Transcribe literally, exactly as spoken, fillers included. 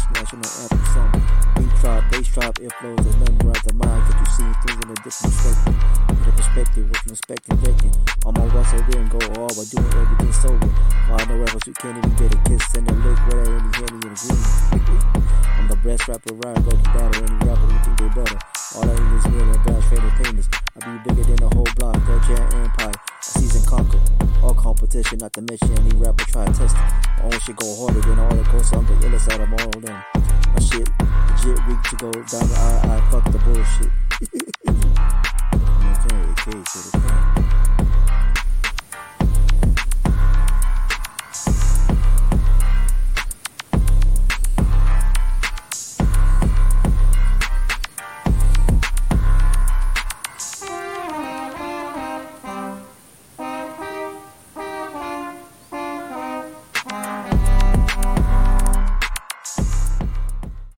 smashing on anthem song. Beat drop, bass drop, air flows, and nothing drives the mind. Cause you see things in a different perspective. In a perspective, wasn't expecting decking. I'm on Russell there and go all by doing everything sober. While no rappers who can't even get a kiss and a lick without any handy in the green. I'm the best rapper around, go to battle any rapper who think they better. All I need is real and bad, straight and famous. I be bigger than the whole block, go giant empire. I seize and conquer. All competition, not to mention any rapper try to test it. My own shit go harder than all the ghosts, so I'm the illest out of all of them. My shit legit weak to go down the eye, I fuck the bullshit. Okay, okay, so the point.